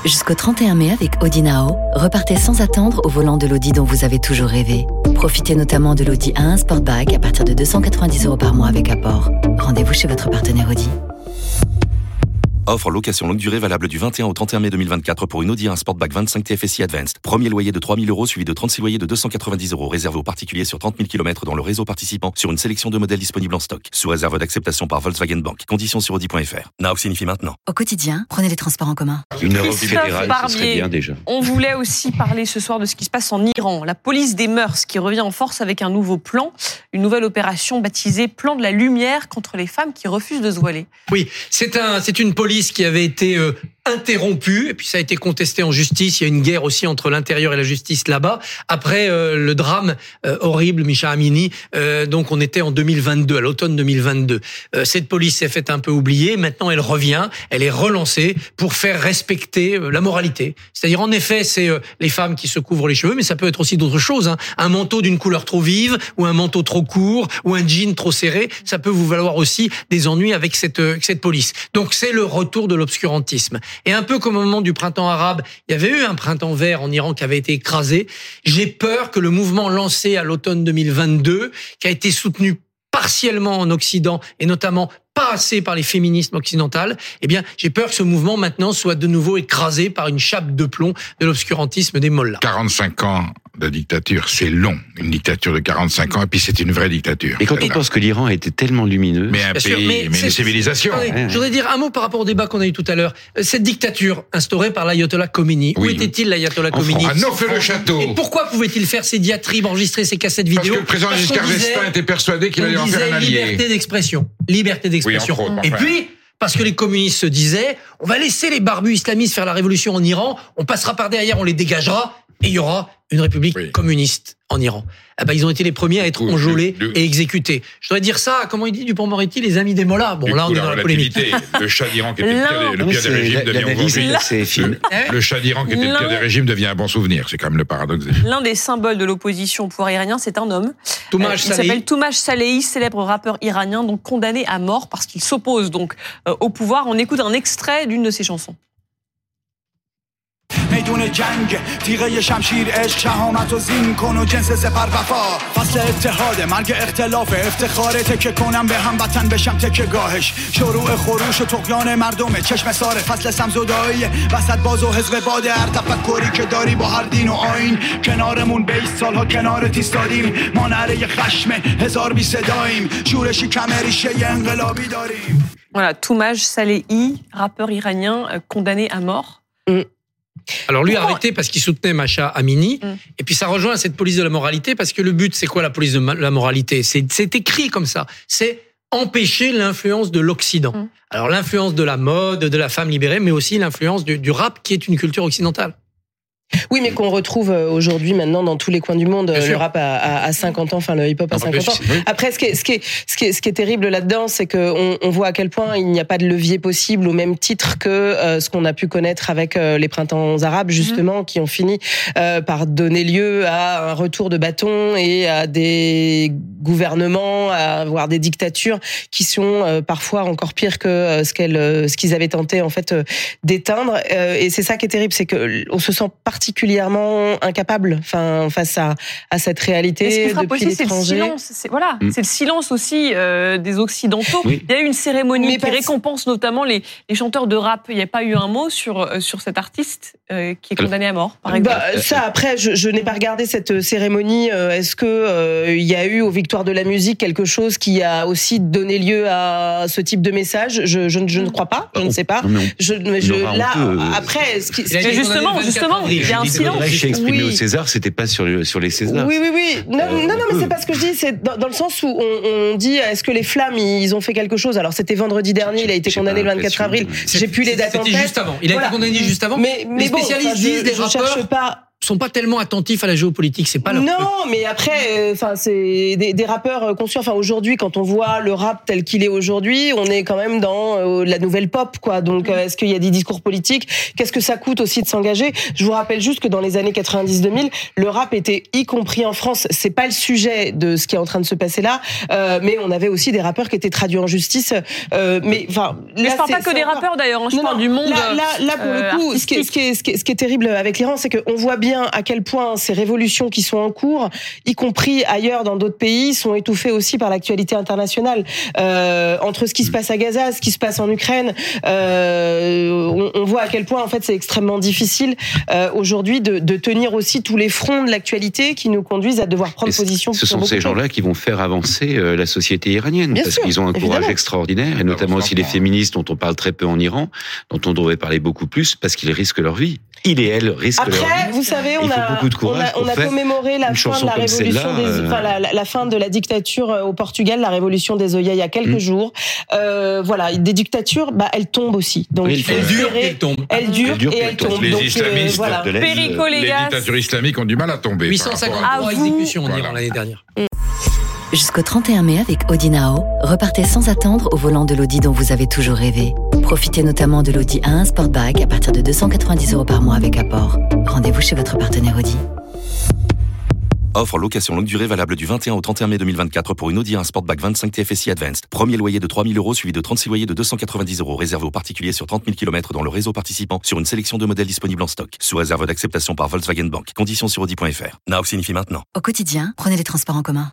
Jusqu'au 31 mai avec Audi Now, repartez sans attendre au volant de l'Audi dont vous avez toujours rêvé. Profitez notamment de l'Audi A1 Sportback à partir de 290 € par mois avec apport. Rendez-vous chez votre partenaire Audi. Offre location longue durée valable du 21 au 31 mai 2024 pour une Audi A1 Sportback 25 TFSI Advanced. Premier loyer de 3 000 € suivi de 36 loyers de 290 € réservé aux particuliers sur 30 000 km dans le réseau participant sur une sélection de modèles disponibles en stock. Sous réserve d'acceptation par Volkswagen Bank. Conditions sur Audi.fr. Now signifie maintenant. Au quotidien, prenez les transports en commun. Une Europe libérale, ce serait bien déjà. On voulait aussi parler ce soir de ce qui se passe en Iran. La police des mœurs qui revient en force avec un nouveau plan. Une nouvelle opération baptisée Plan de la lumière contre les femmes qui refusent de se voiler. Oui, c'est une police qui avait été interrompu, et puis ça a été contesté en justice. Il y a une guerre aussi entre l'intérieur et la justice là-bas. Après le drame horrible, Misha Amini, donc on était en 2022, à l'automne 2022. Cette police s'est faite un peu oublier. Maintenant, elle revient, elle est relancée pour faire respecter la moralité. C'est-à-dire, en effet, c'est les femmes qui se couvrent les cheveux, mais ça peut être aussi d'autres choses. Hein. Un manteau d'une couleur trop vive, ou un manteau trop court, ou un jean trop serré, ça peut vous valoir aussi des ennuis avec cette police. Donc, c'est le retour de l'obscurantisme. Et un peu comme au moment du printemps arabe, il y avait eu un printemps vert en Iran qui avait été écrasé. J'ai peur que le mouvement lancé à l'automne 2022, qui a été soutenu partiellement en Occident et notamment pas assez par les féministes occidentales, eh bien, j'ai peur que ce mouvement maintenant soit de nouveau écrasé par une chape de plomb de l'obscurantisme des mollahs. 45 ans de dictature, c'est long. Une dictature de 45 ans, et puis c'est une vraie dictature. Et quand on pense que l'Iran était tellement lumineux... Mais un pays, mais une civilisation. Je voudrais dire un mot par rapport au débat qu'on a eu tout à l'heure. Cette dictature instaurée par l'ayatollah Khomeini, où était-il l'ayatollah Khomeini ? À Neauphle-le-Château. Et pourquoi pouvait-il faire ces diatribes, enregistrer ces cassettes vidéo ? Parce que le président Giscard d'Estaing était persuadé qu'il allait en faire un allié. Liberté d'expression. Liberté d'expression. Et puis, parce que les communistes se disaient, on va laisser les barbus islamistes faire la révolution en Iran, on passera par derrière, on les dégagera, et il y aura une république communiste en Iran. Ah bah, ils ont été les premiers à être enjôlés et exécutés. Je dois dire ça, comment il dit Dupond-Moretti, les amis des mollahs. Bon, là, on est dans la polémique. Le Shah d'Iran qui était le pire des régimes devient aujourd'hui. Le Shah d'Iran qui était le pire des régimes devient un bon souvenir. C'est quand même le paradoxe. L'un des symboles de l'opposition au pouvoir iranien, c'est un homme. Il s'appelle Toumaj Salehi, célèbre rappeur iranien, donc condamné à mort parce qu'il s'oppose donc au pouvoir. On écoute un extrait d'une de ses chansons. میدون جنگ تیغه شمشیر عشق شهامت و زین کن و جنس سپر وفا فصل اتحاد مرگ اختلاف افتخار تکه کنم به هموطن بشم تکه گاهش شروع خروش و طغیان مردمه چشم سار فصل سمزدایی وسط باز و حزب باد هر تفکری که داری با هر دین و آیین کنارمون 20 سالها کنار ایستادیم ما نره خشم هزار بی صداییم شورشی کم ریشه انقلابی داریم. Voilà, Toumaj Salehi, rappeur iranien condamné à mort. Alors lui arrêté parce qu'il soutenait Masha Amini, et puis ça rejoint cette police de la moralité, parce que le but, c'est quoi la police de la moralité ? C'est écrit comme ça, c'est empêcher l'influence de l'Occident. Alors l'influence de la mode, de la femme libérée, mais aussi l'influence du rap, qui est une culture occidentale. Oui, mais qu'on retrouve aujourd'hui maintenant dans tous les coins du monde. Le rap à 50 ans, enfin le hip-hop à 50 ans. Après, ce qui est terrible là-dedans, c'est que on voit à quel point il n'y a pas de levier possible au même titre que ce qu'on a pu connaître avec les printemps arabes, justement, qui ont fini par donner lieu à un retour de bâton et à des gouvernements, voire des dictatures qui sont parfois encore pires que ce qu'ils avaient tenté en fait d'éteindre. Et c'est ça qui est terrible, c'est que on se sent particulièrement incapable, face à cette réalité. Et ce qui frappe depuis aussi, l'étranger. c'est le silence aussi des Occidentaux. Oui. Il y a eu une cérémonie qui récompense notamment les chanteurs de rap. Il n'y a pas eu un mot sur cet artiste qui est condamné à mort, par exemple. Ça, après, je n'ai pas regardé cette cérémonie. Est-ce que il y a eu aux Victoires de la musique quelque chose qui a aussi donné lieu à ce type de message ? Je ne crois pas. Je ne sais pas. Après, justement. Il y a un silence. Il s'est exprimé au César, c'était pas sur les Césars. Oui. Non, mais c'est pas ce que je dis. C'est dans le sens où on dit, est-ce que les Flammes, ils ont fait quelque chose ? Alors, c'était vendredi dernier, il a été condamné le 24 avril. J'ai plus les dates en tête. C'était juste avant. Il a été condamné juste avant. Mais les spécialistes disent, des rappeurs, sont pas tellement attentifs à la géopolitique, c'est pas leur truc. Non, mais après, c'est des rappeurs conscients. Enfin, aujourd'hui, quand on voit le rap tel qu'il est aujourd'hui, on est quand même dans la nouvelle pop, quoi. Donc, est-ce qu'il y a des discours politiques? Qu'est-ce que ça coûte aussi de s'engager? Je vous rappelle juste que dans les années 90-2000, le rap était, y compris en France, c'est pas le sujet de ce qui est en train de se passer là, mais on avait aussi des rappeurs qui étaient traduits en justice. Mais je parle pas que des rappeurs d'ailleurs, je parle du monde. Là, pour le coup, ce qui est terrible avec l'Iran, c'est qu'on voit bien à quel point ces révolutions qui sont en cours, y compris ailleurs dans d'autres pays, sont étouffées aussi par l'actualité internationale. Entre ce qui se passe à Gaza, ce qui se passe en Ukraine, on voit à quel point en fait c'est extrêmement difficile aujourd'hui de tenir aussi tous les fronts de l'actualité qui nous conduisent à devoir prendre position. Ce sont ces gens-là qui vont faire avancer la société iranienne, parce qu'ils ont un courage extraordinaire, et notamment aussi les féministes dont on parle très peu en Iran, dont on devrait parler beaucoup plus, parce qu'ils risquent leur vie. Il et elle risquent leur vie. Après, vous savez, on a commémoré la fin de la révolution la fin de la dictature au Portugal, la révolution des œillets il y a quelques jours. Des dictatures, elles tombent aussi. Donc il faut espérer. Elles durent et elles tombent. Les islamistes de l'Est, les dictatures islamiques ont du mal à tomber. 853 exécutions en Iran l'année dernière. Jusqu'au 31 mai avec Audinao, repartez sans attendre au volant de l'Audi dont vous avez toujours rêvé. Profitez notamment de l'Audi A1 Sportback à partir de 290 € par mois avec apport. Rendez-vous chez votre partenaire Audi. Offre location longue durée valable du 21 au 31 mai 2024 pour une Audi A1 Sportback 25 TFSI Advanced. Premier loyer de 3 000 € suivi de 36 loyers de 290 € réservé aux particuliers sur 30 000 km dans le réseau participant sur une sélection de modèles disponibles en stock. Sous réserve d'acceptation par Volkswagen Bank. Conditions sur Audi.fr. Now signifie maintenant. Au quotidien, prenez les transports en commun.